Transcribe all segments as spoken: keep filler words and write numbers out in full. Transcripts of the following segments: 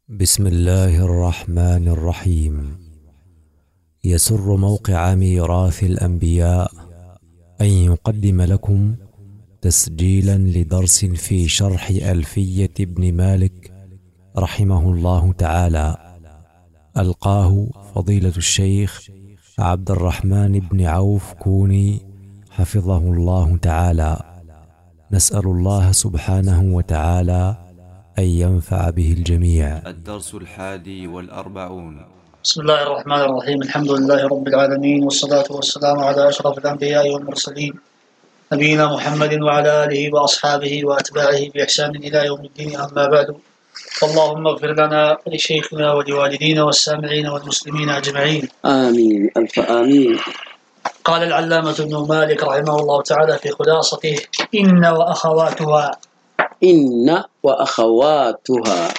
بسم الله الرحمن الرحيم. يسر موقع ميراث الأنبياء أن يقدم لكم تسجيلا لدرس في شرح ألفية ابن مالك رحمه الله تعالى، ألقاه فضيلة الشيخ عبد الرحمن بن عوف كوني حفظه الله تعالى. نسأل الله سبحانه وتعالى أن ينفع به الجميع. الدرس الحادي والأربعون. بسم الله الرحمن الرحيم. الحمد لله رب العالمين، والصلاة والسلام على أشرف الأنبياء والمرسلين نبينا محمد وعلى آله وأصحابه وأتباعه بإحسان إلى يوم الدين. أما بعد، اللهم اغفر لنا ولشيخنا ولوالدينا والسامعين والمسلمين أجمعين، آمين ألف آمين. قال العلامة ابن مالك رحمه الله تعالى في خلاصته: إن وأخواتها. إن وأخواتها،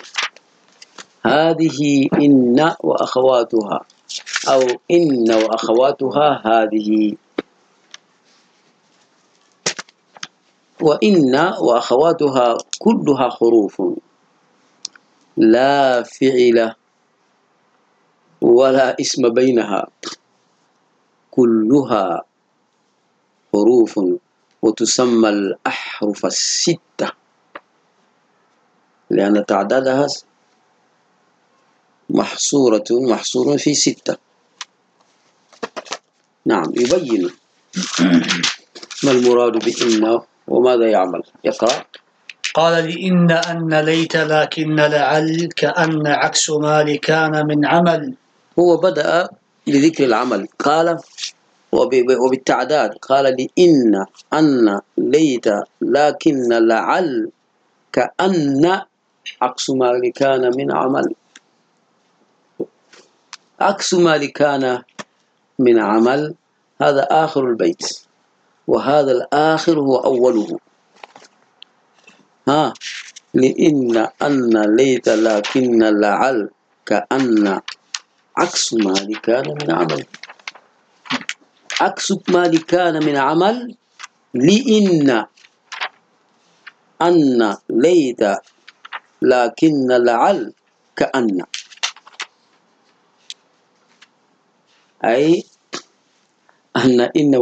هذه إن وأخواتها، أو إن وأخواتها هذه. وإن وأخواتها كلها حروف، لا فعل ولا اسم بينها، كلها حروف، وتسمى الأحرف الستة لأن تعدادها محصورة محصور في ستة. نعم، يبين ما المراد بإن وماذا يعمل. يقرأ. قال: لإن أن ليت لكن لعل كأن عكس ما لكان من عمل. هو بدأ بذكر العمل، قال وبالتعداد، قال لإن أن ليت لكن لعل كأن عكس ما لكان من عمل. عكس ما لكان من عمل هذا آخر البيت، وهذا الآخر هو أوله. ها، لإن أن ليت لكن لعل كأن عكس ما لكان من عمل. عكس ما لكان من عمل لإن أن ليت لكن لعل كأن، أي أن إن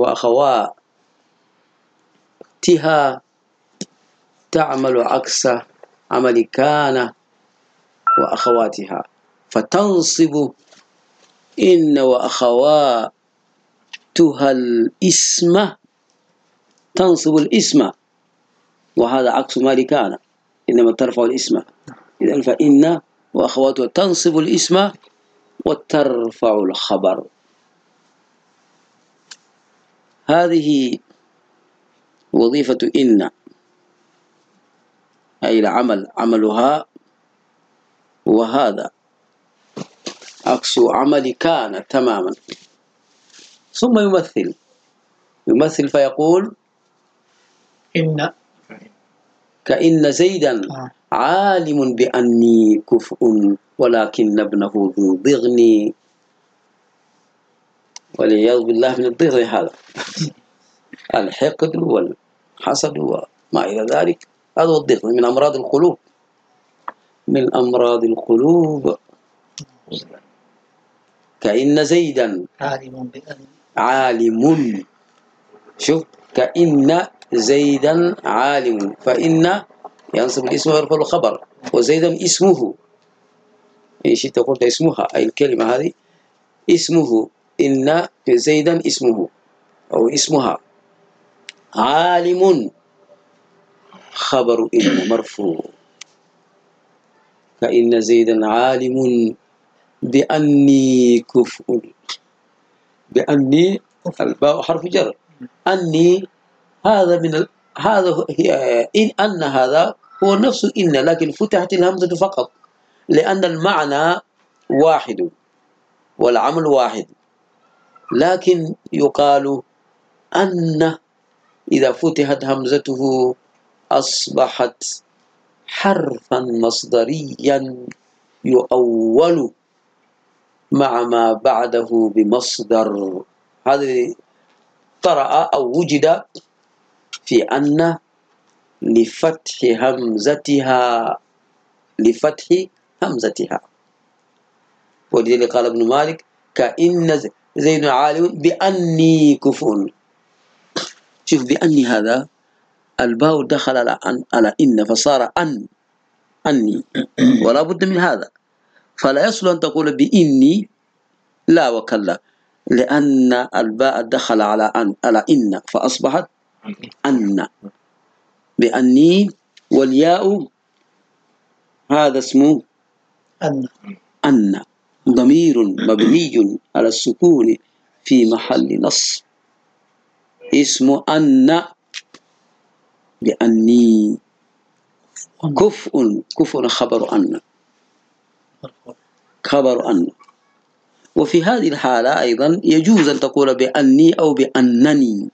وأخواتها تعمل عكس عمل كان وأخواتها، فتنصب إن وأخواتها الاسم، تنصب الاسم، وهذا عكس ما لكان، إنما ترفع الاسم. إذن فإن وأخواتها تنصب الاسم وترفع الخبر. هذه وظيفة إن، أي العمل عملها، وهذا عكس عمل كان تماما. ثم يمثل يمثل فيقول: إن كإن زيدا عالم بأني كفء ولكن ابنه ذو ضغني. والعياذ بالله من الضغن هذا، الحقد والحسد وما إلى ذلك، هذا هو الضغن، من أمراض القلوب، من أمراض القلوب. كإن زيدا عالم بأن عالم، شوف، كإن زيدا عالم، فإن ينصب الاسم ويرفع الخبر، وزيدا اسمه، إن شئت قلت اسمها، أي الكلمة هذه اسمه، إن زيدا اسمه أو اسمها. عالم خبر إن مرفوع. كإن زيدا عالم بأني كفء، بأني الباء حرف جر، أني هذا من ال... هذا هي إن أن هذا هو نفس إن، لكن فتحت الهمزة فقط، لأن المعنى واحد والعمل واحد. لكن يقال أن إذا فتحت همزته أصبحت حرفا مصدريا يؤول مع ما بعده بمصدر. هذا طرأ أو وجد في أن لفتح همزتها لفتح همزتها. ولذلك قال ابن مالك كأن زيد عالم بأني كفء. شوف بأني هذا الباء دخل على أن على إن فصار أن أني، ولا بد من هذا. فلا يصل أن تقول بإني، لا وكلا، لأن الباء دخل على أن على إن فأصبحت أن بأني. والياء هذا اسمه أن أن، ضمير مبني على السكون في محل نصب، اسمه أن بأني. كفء، كفء خبر أن، خبر أن. وفي هذه الحالة أيضا يجوز أن تقول بأني أو بأنني،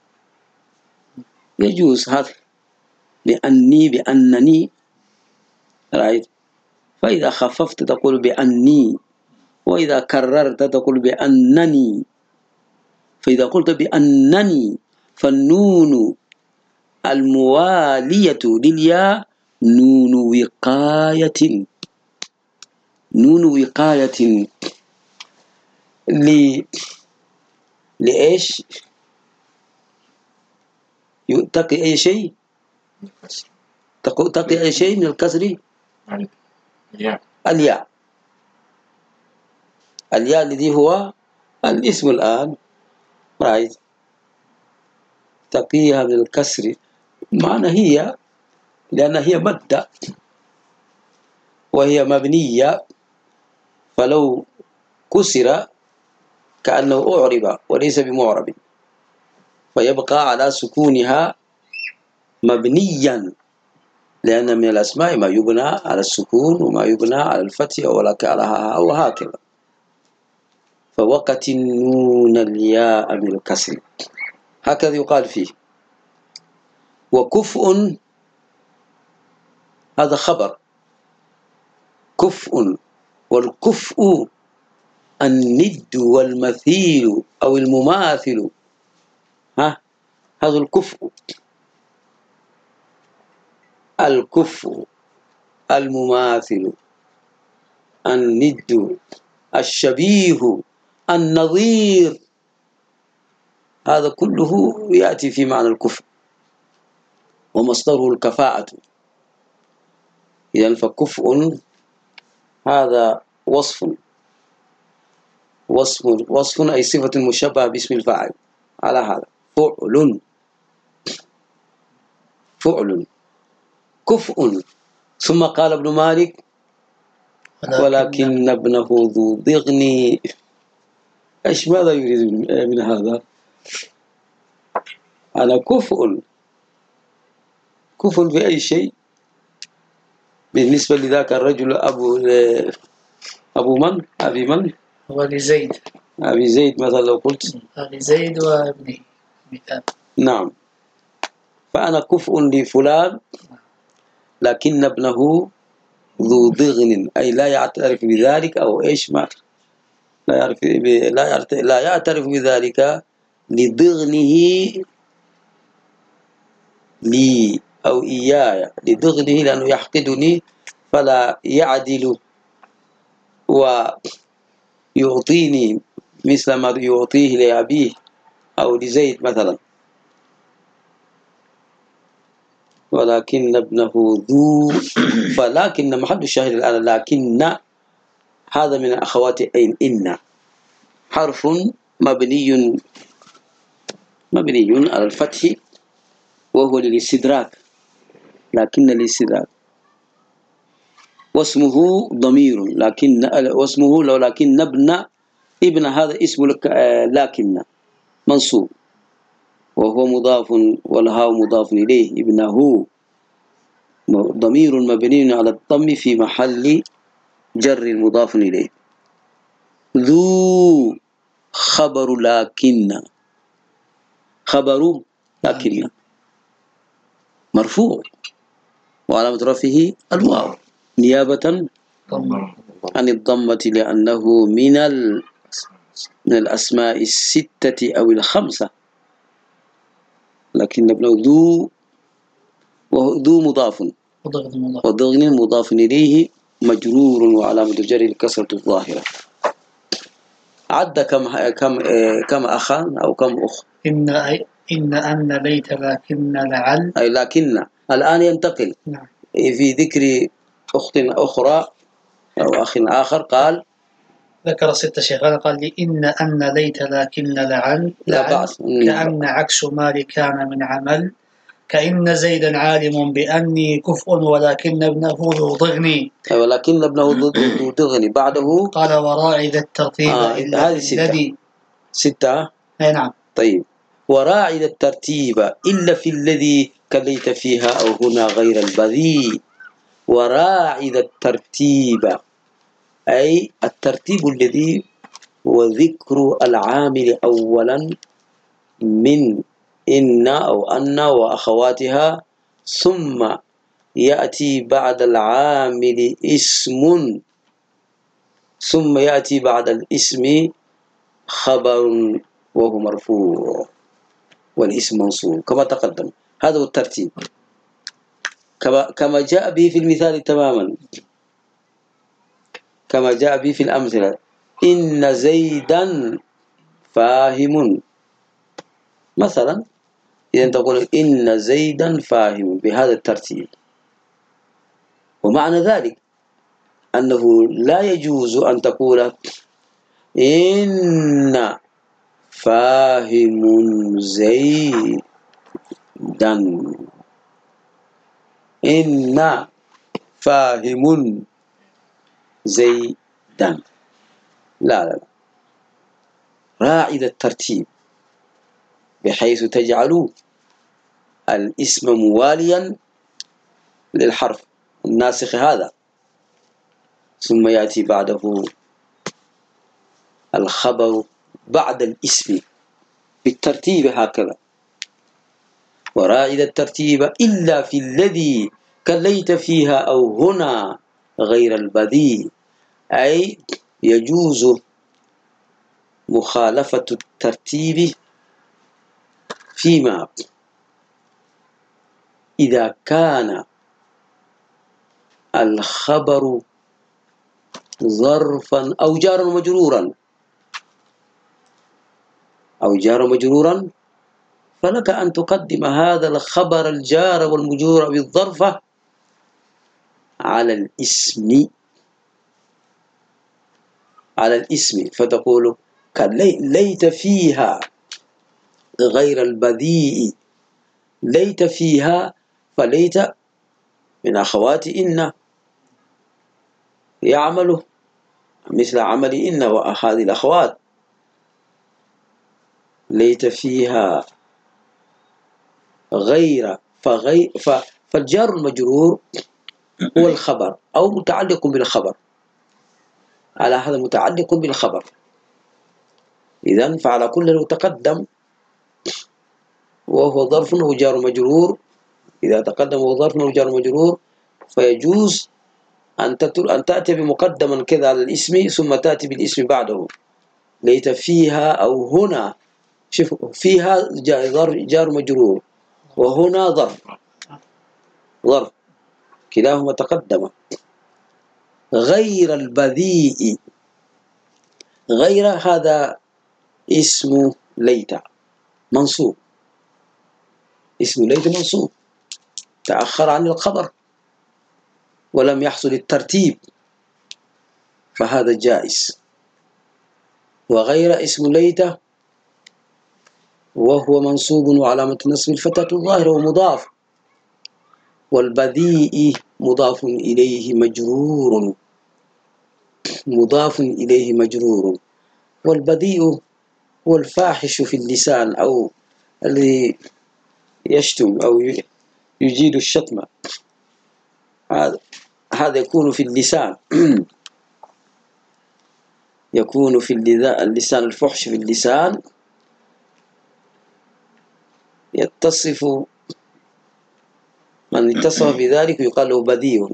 يجوز هذا، بأني بأنني، رأيت. فإذا خففت تقول بأني، وإذا كررت تقول بأنني. فإذا قلت بأنني فالنون الموالية للياء نون وقاية، نون وقاية ل لإيش؟ تقي أي شيء، تقي أي شيء من الكسر. الياء، الياء الياء الذي هو الاسم الآن، رايت، تقيها من الكسر. معنى هي لأن هي مادة وهي مبنية، فلو كسر كأنه أعرب وليس بمعرب، فيبقى على سكونها مبنيا، لأن من الأسماء ما يبنى على السكون وما يبنى على الفتح أو هكذا. فوقت النون الياء من الكسر، هكذا يقال فيه. وكفء هذا خبر، كفء، والكفء الند والمثيل أو المماثل، ها، هذا الكفء، الكفء المماثل، الند، الشبيه، النظير، هذا كله يأتي في معنى الكفء، ومصدره الكفاءة. إذن فكفء هذا وصف، وصف وصف أي صفة مشبهة باسم الفاعل، على هذا فعل، فعل، كفء. ثم قال ابن مالك ولكن ابنه ذو ضغن. ايش ماذا يريد من هذا؟ أنا كفء، كفء بأي شيء بالنسبة لذاك الرجل أبو أبو من؟ أبي من؟ هو لزيد، أبي زيد مثلا لو قلت لزيد وابنه مثال. نعم، فأنا كفء لفلان لكن ابنه ذو ضغن، أي لا يعترف بذلك، أو إيش ما لا يعرف لا يعرف لا يعترف بذلك لضغنه لي أو إياي، لضغنه لأنه يحقدني فلا يعدل ويعطيني مثل ما يعطيه لأبيه أو لزيد مثلا. ولكن ابنه ذو، فلكن محل الشاهد الآن لكن هذا من أخوات أين، إن حرف مبني مبني على الفتح وهو للاستدراك، لكن الاستدراك واسمه ضمير، لكن واسمه لو لكن ابن، ابن هذا اسم لكن منصوب وهو مضاف والهاء مضاف إليه، ابنه ضمير مبني على الضم في محل جر مضاف إليه. ذو خبر لكن، خبر لكن مرفوع وعلامة رفعه الواو نيابة عن الضمة، لأنه من ال من الأسماء الستة أو الخمسة. لكن ابنه ذو، وذو مضاف وضغن مضاف إليه مجرور وعلامة جره الكسرة الظاهرة. عد كم كم كم أخا أو كم أخ؟ إن إن أن ليت لكن لعل. أي لكن. الآن ينتقل نعم. في ذكر أخت أخرى أو أخ آخر قال ذكر ست شيخان قال لي إن أن ليت لكن لعل لا لعل بأس. كأن عكس ما لي كان من عمل كأن زيدا عالم بأني كفء ولكن ابنه ذو ضغني. ولكن ابنه ذو ضغني بعده قال وراعي ذا الترتيب آه إلا هذه ستة الذي ستة أي نعم. طيب وراعي ذا الترتيب إلا في الذي كليت فيها أو هنا غير البذيء. وراعي ذا الترتيب أي الترتيب الذي هو ذكر العامل أولا من إن أو أن وأخواتها ثم يأتي بعد العامل اسم ثم يأتي بعد الاسم خبر وهو مرفوع والاسم منصوب كما تقدم. هذا هو الترتيب كما كما جاء به في المثال تماما كما جاء به في الأمثلة. إن زيدا فاهم مثلا، إذا تقول إن زيدا فاهم بهذا الترتيب. ومعنى ذلك أنه لا يجوز أن تقول إن فاهم زيدا إن فاهم زيدا لا لا راعي الترتيب بحيث تجعل الاسم مواليا للحرف الناسخ هذا ثم يأتي بعده الخبر بعد الاسم بالترتيب هكذا. وراعي الترتيب إلا في الذي كليت فيها أو هنا غير البذيء أي يجوز مخالفة الترتيب فيما إذا كان الخبر ظرفا أو جارا مجرورا أو جارا مجرورا فلك أن تقدم هذا الخبر الجار والمجرور بالظرفة على الاسم على الاسم فتقول ليت فيها غير البذيء ليت فيها فليت من أخوات إن يعمل مثل عمل إن وهذه الأخوات. ليت فيها غير فغير فالجار المجرور هو الخبر أو متعلق بالخبر على هذا متعلق بالخبر. إذن فعلى كل لو تقدم وهو ظرف أو جار مجرور إذا تقدم وهو ظرف أو جار مجرور فيجوز أن أن تأتي بمقدما كذا على الاسم ثم تأتي بالاسم بعده. ليت فيها أو هنا شوف فيها جار مجرور وهنا ظرف ظرف كلاهما تقدم. غير البذيء غير هذا اسم ليت منصوب اسم ليت منصوب تأخر عن الخبر ولم يحصل الترتيب فهذا جائز. وغير اسم ليت وهو منصوب وعلامة نصب الفتحة الظاهرة ومضاف. والبذيء مضاف إليه مجرور مضاف إليه مجرور. والبذيء هو الفاحش في اللسان أو الذي يشتم أو يجيد الشتم. هذا هذا يكون في اللسان يكون في اللسان الفحش في اللسان يتصف من اتصف بذلك يقال له بذيء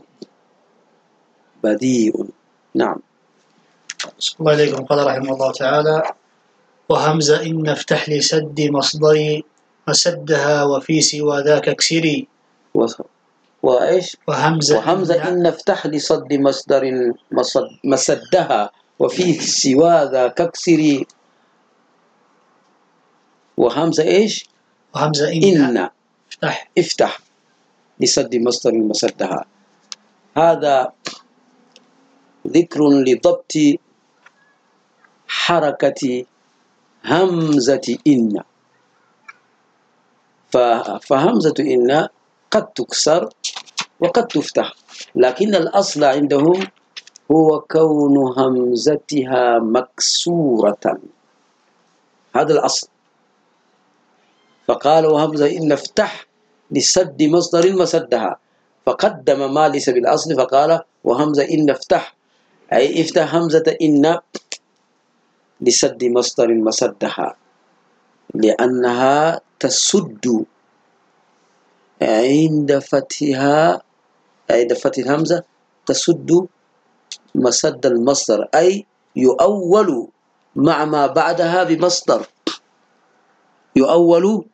بذيء. نعم. صلى الله عليكم. قال رحمه الله تعالى وهمزة إن افتح لي سد مصدري مسدها وفي سوى ذاك اكسري. وإيش وهمزة وهمزة إن افتح لصد مصدر مصد مسدها وفي سوى ذا ككسري. وهمزة إيش وهمزة إن, إن افتح افتح لصد مصدر مسدها. هذا ذكر لضبط حركة همزة إن. فهمزة إن قد تكسر وقد تفتح، لكن الأصل عندهم هو كون همزتها مكسورة، هذا الأصل. فقالوا همزة إن افتح لسد مصدر مسدها، فقدم ما ليس بالأصل فقال وهمزة إن افتح، أي افتح همزة إن لسد مصدر مسدها، لأنها تسد عند فتحها، عند فتح الهمزة تسد مسد المصدر، أي يؤول مع ما بعدها بمصدر، يؤول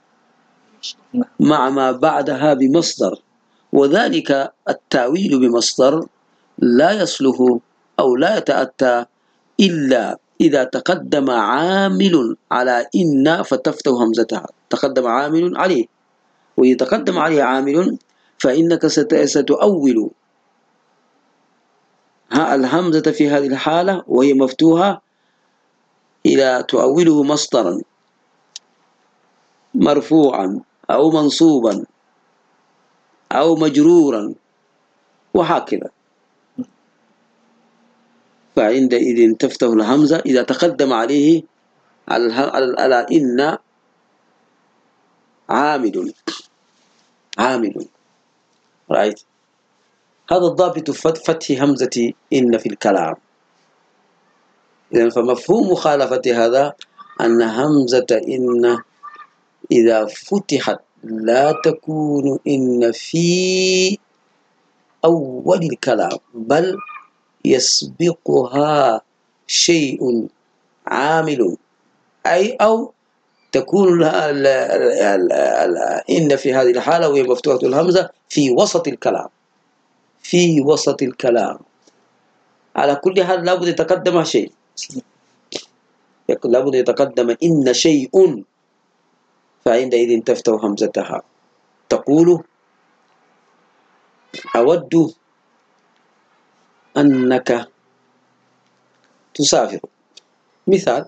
مع ما بعدها بمصدر. وذلك التأويل بمصدر لا يصلح أو لا يتأتى إلا إذا تقدم عامل على إن فتفتح همزتها، تقدم عامل عليه، وإذا تقدم عليه عامل فإنك ستؤول الهمزة في هذه الحالة وهي مفتوحة إلى تؤوله مصدرا مرفوعا أو منصوبا أو مجرورا وهكذا. فعندئذ تفتح الهمزة إذا تقدم عليه على إن عامل عامل رأيت. هذا الضابط فتح همزة إن في الكلام. إذن فمفهوم مخالفة هذا أن همزة إن إذا فتحت لا تكون إن في أول الكلام، بل يسبقها شيء عامل، أي أو تكون إن في هذه الحالة وهي مفتوحة الهمزة في وسط الكلام، في وسط الكلام. على كل حال لابد يتقدم شيء، لابد يتقدم إن شيء، فعندئذ تفتح همزتها تقول أود أنك تسافر، مثال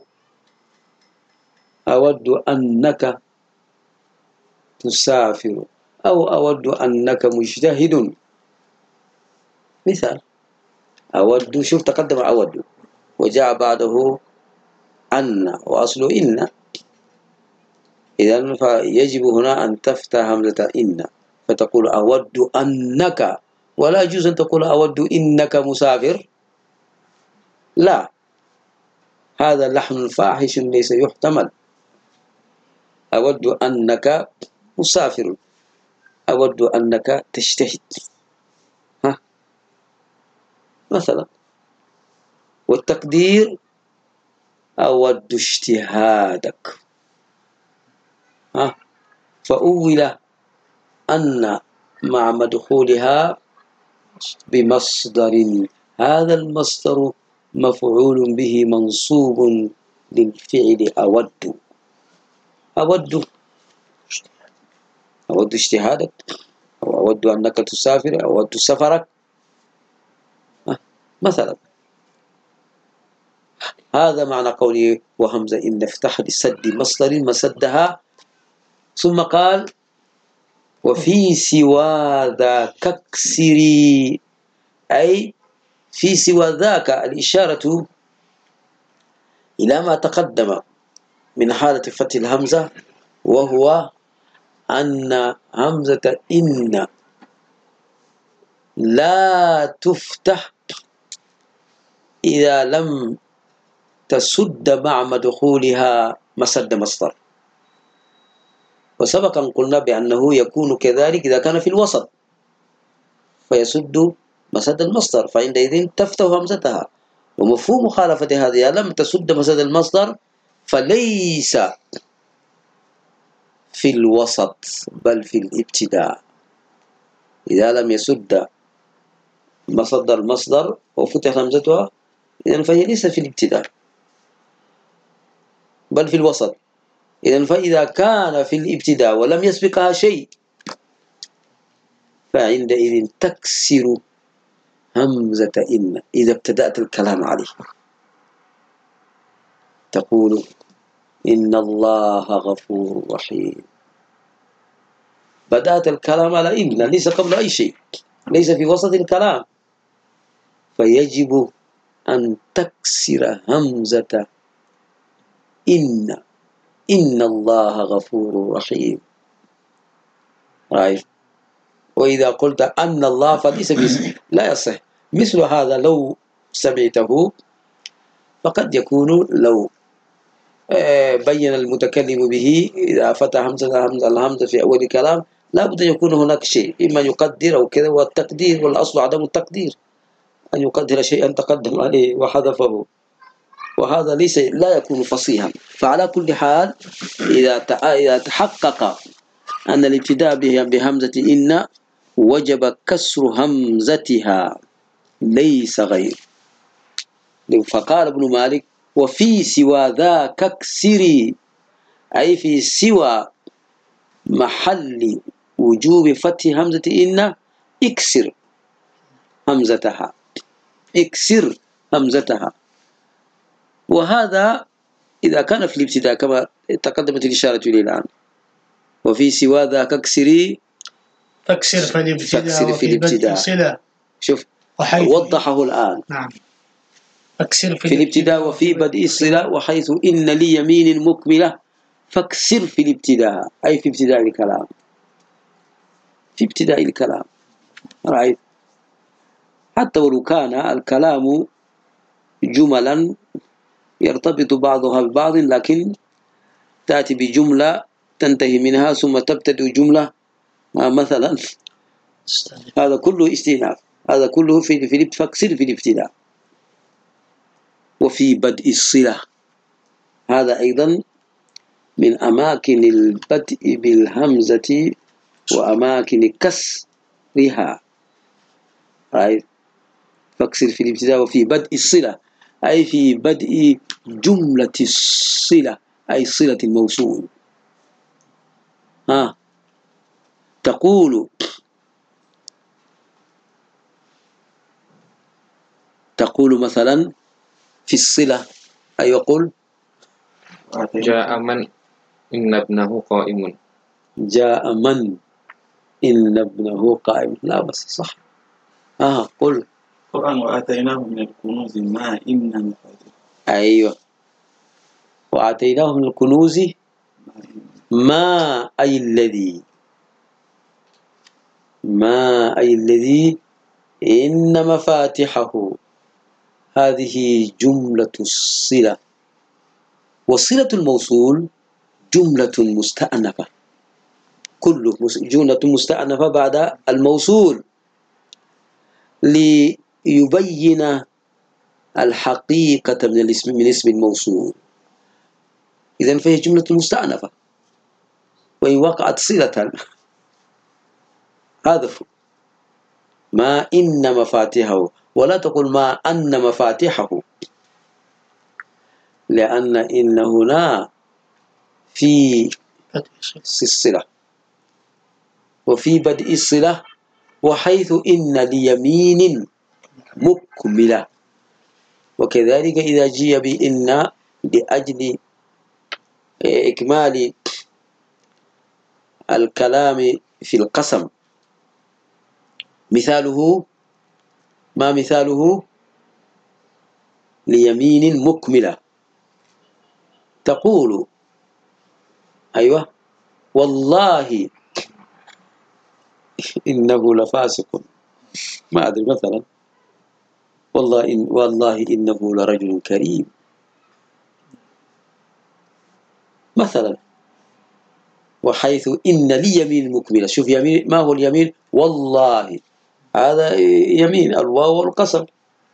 أود أنك تسافر، أو أود أنك مجتهد، مثال. أود، شوف تقدم أود وجاء بعده أن وأصله إن، إذن فيجب هنا أن تفتح همزة إن فتقول أود أنك، ولا يجوز أن تقول أود إنك مسافر، لا، هذا لحن فاحش ليس يحتمل. أود أنك مسافر، أود أنك تجتهد، ها مثلا. والتقدير أود اجتهادك، ها فأول أن مع مدخولها بمصدر، هذا المصدر مفعول به منصوب للفعل أود، أود أود اجتهادك، أو أود أنك تسافر، أو أود سفرك مثلا. هذا معنى قوله وهمزة إن افتح لسد مصدر مسدها. ثم قال وفي سوى ذا ككسري، أي في سوى ذاك الإشارة إلى ما تقدم من حالة فتح الهمزة، وهو أن همزة إن لا تفتح إذا لم تسد مع مدخولها مسد مصدر. وسبق أن قلنا بأنه يكون كذلك إذا كان في الوسط فيسد مسد المصدر، فعندئذ تفتح همزتها. ومفهوم مخالفة هذه لم تسد مسد المصدر فليس في الوسط بل في الابتداء، إذا لم يسد مصدر المصدر وفتح همزتها إذن فهي ليست في الابتداء بل في الوسط. إذن فإذا كان في الابتداء ولم يسبقها شيء فعندئذ تكسر همزة إن إذا ابتدأت الكلام عليه، تقول إن الله غفور رحيم. بدأت الكلام على إن، ليس قبل أي شيء، ليس في وسط الكلام، فيجب أن تكسر همزة إن إن الله غفور رحيم. رأيت؟ وإذا قلت أن الله فليس باسم، لا يصح. مثل هذا لو سمعته فقد يكون لو بين المتكلم به إذا فتح همزة الهمزة في أول كلام لا بد أن يكون هناك شيء، إما يقدر أو كذا، والتقدير والأصل عدم التقدير، أن يقدر شيئا تقدم عليه وحذفه، وهذا ليس لا يكون فصيحا. فعلى كل حال إذا إذا تحقق أن الابتداء بهمزة إن وجب كسر همزتها ليس غير. فقال ابن مالك وفي سوى ذاك اكسري، أي في سوى محل وجوب فتح همزة إن اكسر همزتها، اكسر همزتها. وهذا إذا كان في الابتداء كما تقدمت الإشارة إليه الآن. وفي سوى ذاك اكسري، فاكسر في الابتداء فاكسر في وفي الابتداء. بدء صلة. شوف وحيث وضحه الآن. نعم. فاكسر في, في الابتداء وفي بدء الصلة وحيث إن لي يمين مكملة فاكسر في الابتداء، أي في ابتداء الكلام، في ابتداء الكلام. رأيت؟ حتى ولو كان الكلام جملا يرتبط بعضها ببعض، لكن تأتي بجملة تنتهي منها ثم تبتدئ جملة مثلا، هذا كله استئناف، هذا كله في في فاكسر في الابتداء. وفي بدء الصلة هذا أيضا من أماكن البدء بالهمزة وأماكن كسرها. رأيت؟ فاكسر في الابتداء وفي بدء الصلة، أي في بدء جملة الصلة، أي صلة الموصول. ها تقول تقول مثلا في الصلة، أي يقول جاء من إن ابنه قائم. جاء من إن ابنه قائم، لا بس صح. آه قل القرآن وآتيناه من الكنوز ما إن مفاتيح. أيوه، وآتيناه من الكنوز ما أي الذي، ما أي الذي إن مفاتحه، هذه جملة الصلة. وصلة الموصول جملة مستأنفة، كله جملة مستأنفة بعد الموصول ليبين الحقيقة من الاسم، من اسم الموصول. إذن فهي جملة مستأنفة، وإن وقعت صلة هذا ما إن مفاتيحه، ولا تقول ما أن مفاتيحه، لأن إن هنا في الصلة وفي بدء الصلة وحيث إن ليمين مكملة. وكذلك إذا جيء بإن لأجل إكمال الكلام في القسم، مثاله ما مثاله ليمين مكملة، تقول أيوة والله إنه لفاسق، ما أدري مثلا والله إن والله إنه لرجل كريم مثلا. وحيث إن لي يمين مكملة، شوف يمين، ما هو اليمين؟ والله، هذا يمين الواو والقسم،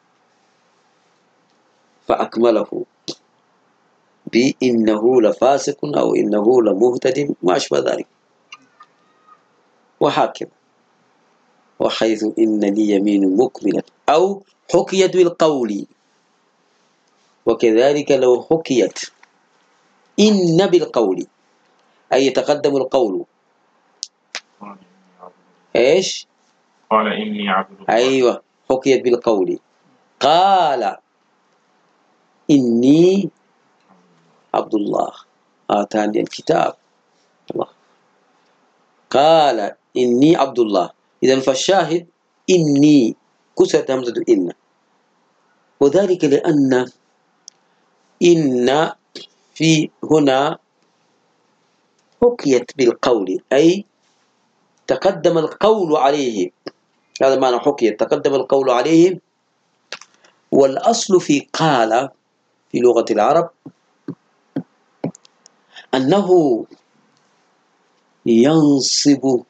فأكمله بإنه لفاسق أو إنه لمهتد ما أشبه ذلك، وهكذا. وحيث إن لي يمين مكملة أو حكيت بالقول. وكذلك لو حكيت إن بالقول أي يتقدم القول. إيش؟ قال إني عبد الله. أيوة، حكيت بالقول. قال إني عبد الله آتاني الكتاب. الله. قال إني عبد الله. إذن فالشاهد إني كسرت همزة إن، وذلك لأن إن في هنا حكيت بالقول أي تقدم القول عليه. هذا معنى حكيت، تقدم القول عليه. والأصل في قال في لغة العرب أنه ينصب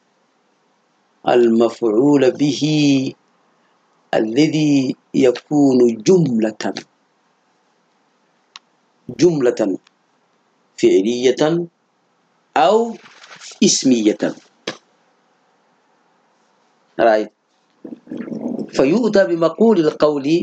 المفعول به الذي يكون جملة جملة فعلية أو اسمية. رأيت؟ فيؤتى بمقول القول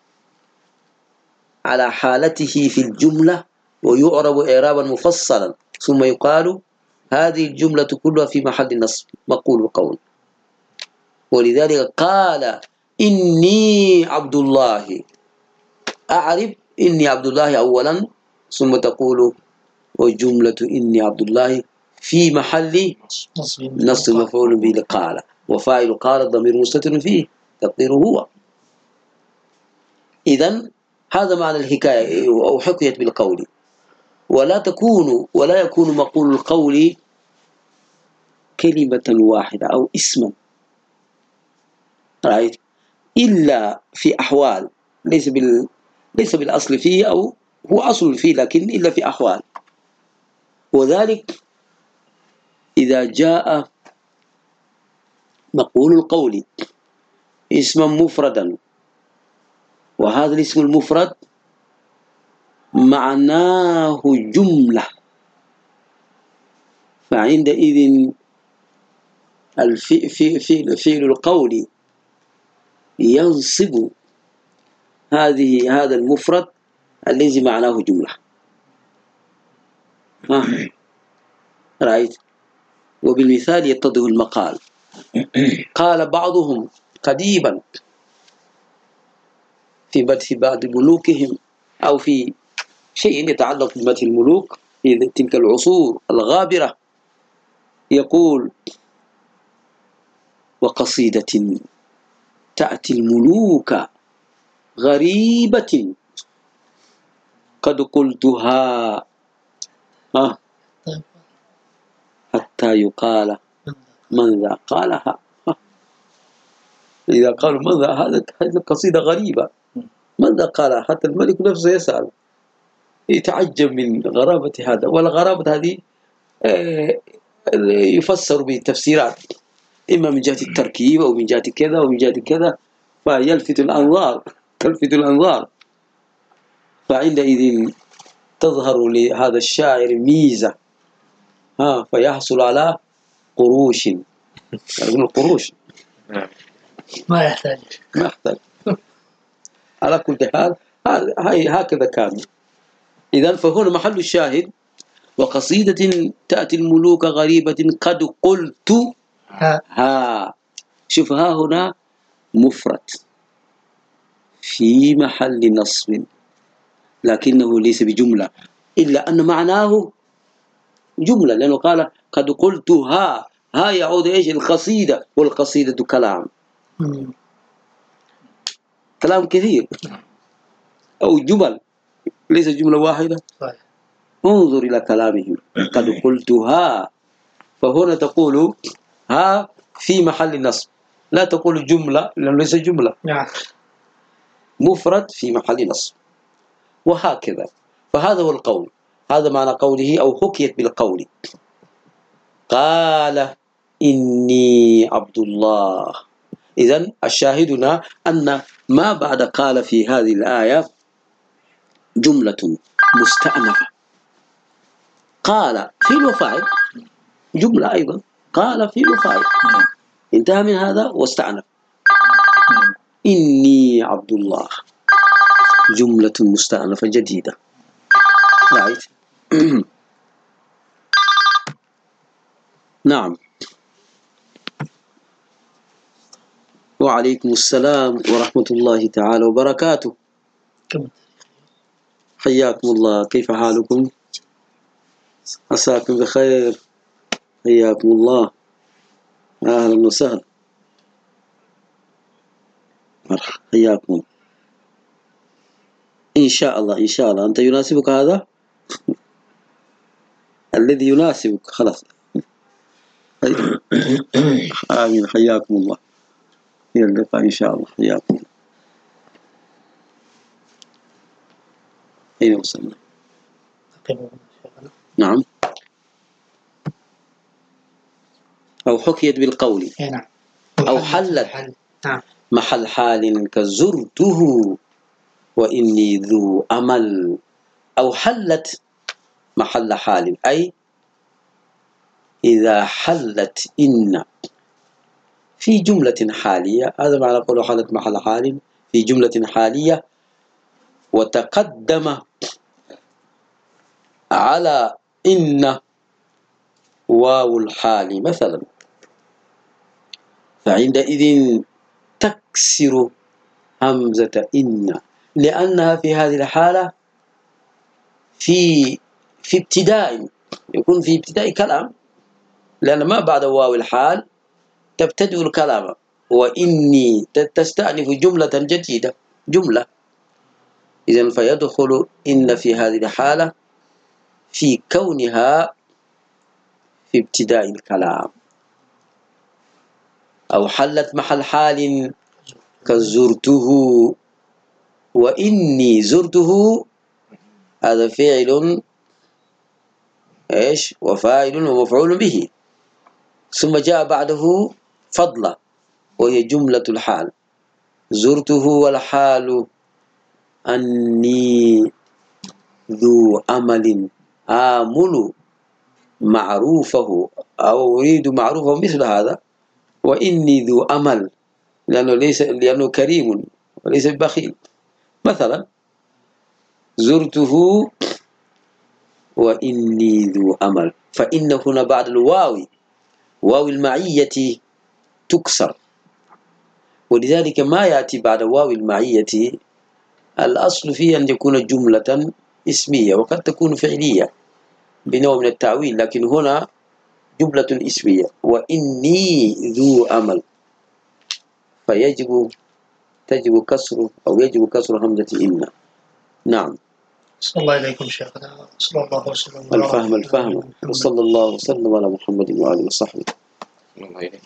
على حالته في الجملة ويعرب إعرابا مفصلا، ثم يقال هذه الجملة كلها في محل نصب مقول القول. ولذلك قال إني عبد الله. أعرف إني عبد الله أولا، ثم تقول وجملة إني عبد الله في محل نصب مفعول به قال، وفاعل قال الضمير مستتر فيه تقديره هو. إذن هذا معنى الحكاية أو حكيت بالقول. ولا تكون ولا يكون مقول القول كلمة واحدة أو اسما، رأيت؟ إلا في أحوال ليس بال ليس بالأصل فيه، أو هو أصل فيه لكن إلا في أحوال. وذلك إذا جاء مقول القول اسما مفردا، وهذا الاسم المفرد معناه جملة، فعندئذ فعل القول ينصب هذه هذا المفرد الذي معناه جملة. ها رأيت؟ وبالمثال يتضح المقال. قال بعضهم قديما في مدح بعض ملوكهم أو في شيء يتعلق بمدح الملوك في تلك العصور الغابرة، يقول وقصيدة تأتي الملوك غريبة قد قلتها ها حتى يقال من ذا قالها. إذا قالوا من ذا هذا هذه قصيدة غريبة، من ذا قالها؟ حتى الملك نفسه يسأل، يتعجب من غرابة هذا. والغرابة هذه يفسر بتفسيرات، إما من جهة التركيب أو من جهة كذا أو من جهة كذا، فيلفت الأنظار تلفت الأنظار. فعندئذ تظهر لهذا الشاعر ميزة، ها فيحصل على قروش. يقول القروش ما يحتاج ما يحتاج. على كل حال هكذا كان. إذن فهنا محل الشاهد وقصيدة تأتي الملوك غريبة قد قلت ها. ها. شوف ها هنا مفرد في محل نصب، لكنه ليس بجملة، إلا أن معناه جملة، لأنه قال قد قلت ها. ها يعود إيش؟ القصيدة، والقصيدة كلام مم. كلام كثير أو جمل، ليس جملة واحدة. صحيح. انظر إلى كلامهم قد قلت ها. فهنا تقول ها في محل نصب، لا تقول جملة لأنه ليس جملة، نعم. مفرد في محل نصب، وهكذا. فهذا هو القول، هذا معنى قوله أو حكيت بالقول. قال إني عبد الله. إذن الشاهدنا أن ما بعد قال في هذه الآية جملة مستأنفة. قال فعل وفاعل، جملة أيضا قال فعل وفاعل. انتهى من هذا واستأنف. إني عبد الله جملة مستأنفة جديدة. رأيت؟ نعم. وعليكم السلام ورحمة الله تعالى وبركاته. حياكم الله، كيف حالكم؟ عساكم بخير، حياكم الله، أهلا وسهلا، حياكم. إن شاء الله إن شاء الله. أنت يناسبك هذا؟ الذي يناسبك خلاص. آمين، حياكم الله، إلى اللقاء إن شاء الله، حياكم. أين وصلنا؟ نعم. أو حكيت بالقول أو حلت محل حال كزرته وإني ذو أمل. أو حلت محل حال أي إذا حلت إن في جملة حالية، هذا معنى قوله حلت محل حال في جملة حالية، وتقدم على إن واو الحال مثلا، فعندئذ تكسر همزة إن، لأنها في هذه الحالة في في ابتداء، يكون في ابتداء كلام، لأن ما بعد واو الحال تبتدئ الكلام، وإني تستأنف جملة جديدة جملة. إذن فيدخل إن في هذه الحالة في كونها في ابتداء الكلام. أو حلت محل حال كزرته وإني زرته، هذا فعل إيش وفاعل ومفعول به، ثم جاء بعده فضلة وهي جملة الحال. زرته والحال أني ذو أمل آمل معروفه أو أريد معروفه مثل هذا، وإني ذو أمل لأنه ليس لأنه كريم وليس بخيل. مثلا زرته وإني ذو أمل، فإن هنا بعد الواو واو المعية تكسر، ولذلك ما يأتي بعد واو المعية الأصل فيه أن يكون جملة اسمية، وقد تكون فعلية بنوع من التعويل، لكن هنا جملة اسمية وإني ذو أمل، فيجب تجب كسر أو يجب كسر همزة إن. نعم. صلى الله إليكم شيخنا، صلى الله وسلم. الفهم الفهم، وصلى الله وسلم على محمد وآله وصحبه. الله إليكم.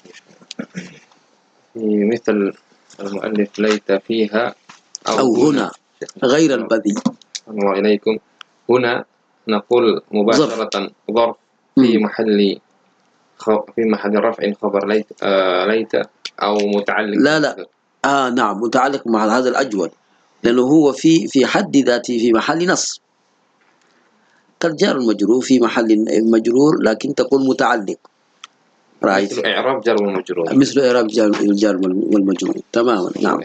مثل المؤلف ليت فيها أو, أو هنا غير البذيء. الله إليكم. هنا نقول مباشرة ظرف في محل في محل رفع خبر ليت آه ليت أو متعلق. لا لا آه نعم متعلق مع هذا الأجود، لأنه هو في في حد ذاته في محل نص، كالجار المجرور في محل مجرور، لكن تقول متعلق. رأيت؟ مثل إعراب جار والمجرور. مثل إعراب الجار والمجرور تماما. نعم.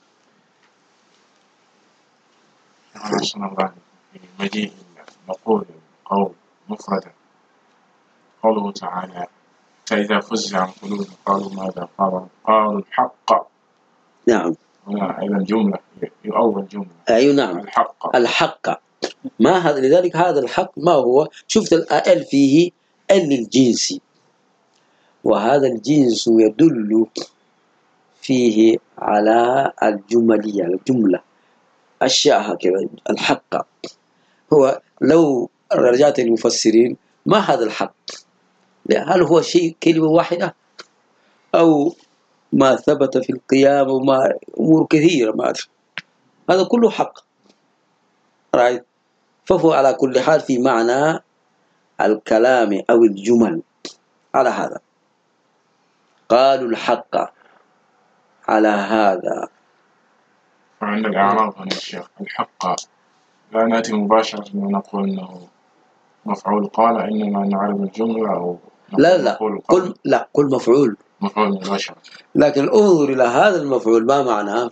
أحسن الله. مجيء نقول قول مفردا، قوله تعالى فإذا فزع عن قلوب قالوا ماذا قال قالوا الحق. نعم. هنا أيضا جملة يؤول جملة. أي نعم. الحق. الحق ما هذا، لذلك هذا الحق ما هو؟ شفت الآل فيه ال الجنسي، وهذا الجنس يدل فيه على الجملية، الجملة أشياء هكذا. الحق هو لو رجعت للمفسرين ما هذا الحق؟ هل هو شيء كلمة واحدة أو ما ثبت في القيام وما أمور كثيرة ما أدري، هذا كله حق. رأيت؟ فهو على كل حال في معنى الكلام أو الجمل. على هذا قالوا الحق على هذا. وعند الإعراب هنا الشيخ الحق لا نأتي مباشرة ونقول أنه مفعول قال، إنما نعرف الجملة أو لا لا قل لا قل مفعول مفعول مباشر. لكن انظر إلى هذا المفعول ما معناه؟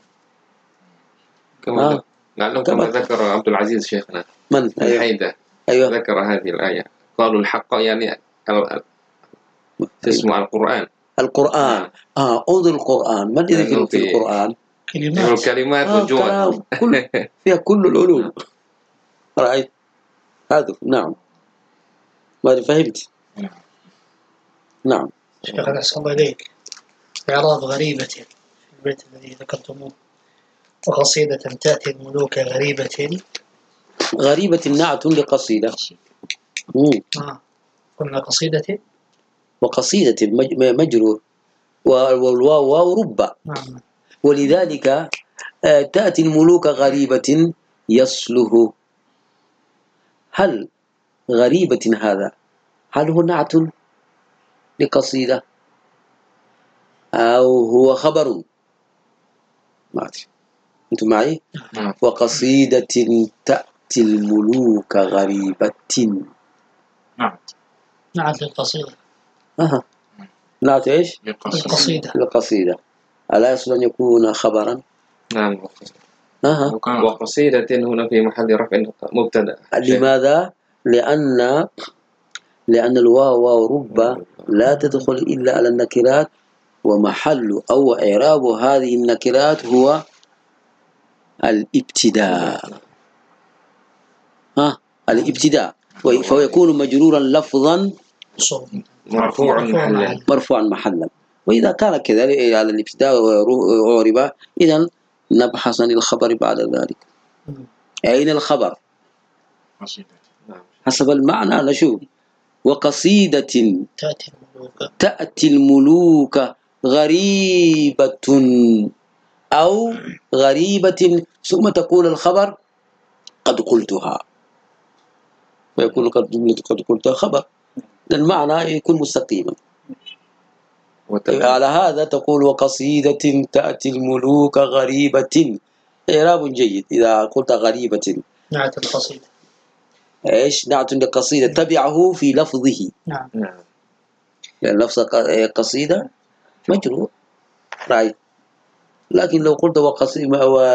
كما آه. لعله كما كما ذكر عبد العزيز شيخنا من؟ أيوه. الحيدة أيوه. ذكر هذه الآية، قالوا الحق يعني اسمه القرآن. القرآن. آه انظر القرآن، ما الذي ذكر في القرآن؟ كلمات كلمات آه وجمل كلام كل فيها كل العلوم. رأيت هذا؟ نعم. ما فهمت؟ نعم. شيخ أحسن الله إليك، إعراب غريبة في البيت الذي ذكرتموه، وقصيدة تأتي الملوك غريبة. غريبة نعت لقصيدة. مم. آه. قلنا قصيدة وقصيدة مجرور، والواو واو رب. نعم. ولذلك آه تأتي الملوك غريبة يصله. هل غريبة هذا هل هو نعت لقصيدة أو هو خبر؟ ما أدري، أنتم معي؟ وقصيدة تأتي الملوك غريبة. نعم. نعت للقصيدة. أها. نعت إيش؟ للقصيدة. للقصيدة. ألا يصل أن يكون خبرا؟ نعم. أها. وقصيدة هنا في محل رفع مبتدأ. لماذا؟ لأن لأن الواو واو رب لا تدخل إلا على النكرات، ومحل أو إعراب هذه النكرات هو الابتداء. ها الابتداء، فهو يكون مجرورا لفظا مرفوعا محلا. مرفوعا محلا. وإذا كان كذلك على الابتداء وعرب، إذا نبحث عن الخبر بعد ذلك. أين الخبر؟ حسب المعنى نشوف. وقصيدة تأتي الملوك تأتي الملوك غريبة أو غريبة ثم تكون الخبر قد قلتها، ويكون قد قد قلتها خبر، المعنى يكون مستقيما. على هذا تقول وقصيدة تأتي الملوك غريبة، إعراب جيد. إذا قلت غريبة نعت القصيدة إيش؟ نعت لقصيدة تبعه في لفظه. نعم. يعني لفظ قصيدة مجرور رايت. لكن لو قلت وقصيدة و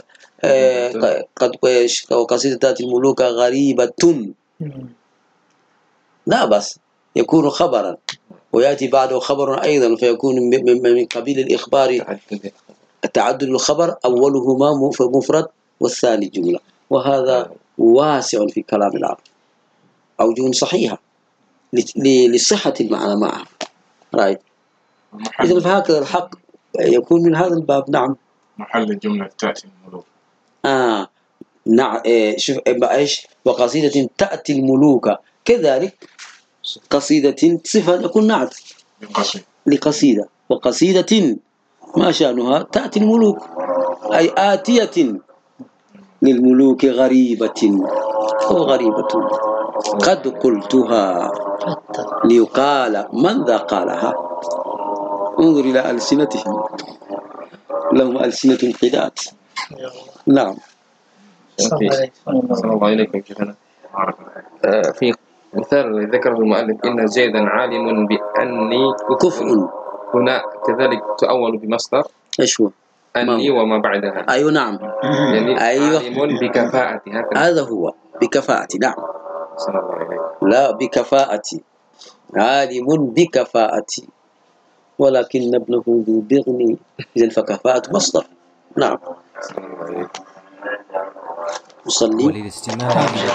قد وقصيدة تأتي الملوك غريبة لا بس يكون خبرا، ويأتي بعده خبر أيضا، فيكون من قبيل الإخبار. تعدد الخبر أولهما مفرد والثاني جملة، وهذا واسع في كلام العرب، أوجه صحيحة لصحة المعنى معها رايت. إذا فهكذا الحق يكون من هذا الباب. نعم. محل الجملة تأتي الملوك. آه نعم. إيه شوف إيش؟ وقصيدة تأتي الملوك، كذلك قصيدة صفة يكون نعت لقصيدة. وقصيدة ما شأنها تأتي الملوك، أي آتية للملوك غريبة أو غريبة قد قلتها ليقال من ذا قالها. انظر إلى ألسنتهم، لهم ألسنة قدات. نعم. صلى الله عليكم شيخنا. في مثال ذكره المؤلف إن زيدا عالم بأني كفء، هنا كذلك تؤول بمصدر إيش هو؟ أني وما بعدها. أيوة نعم. يعني أيوة. عالم بكفاءة. هذا هو بكفاءة. نعم. صلى الله عليكم. لا بكفاءة، عالم بكفاءة، ولكن ابنه ذو بغن، إذن فكفاءة مصدر. نعم. صلى الله عليكم. نصلي. وللاستماع إلى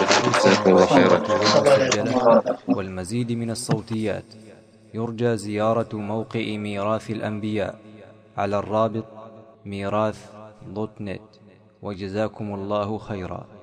المسجلة والمزيد من الصوتيات يرجى زيارة موقع ميراث الأنبياء على الرابط ميراث دوت نت. وجزاكم الله خيرا.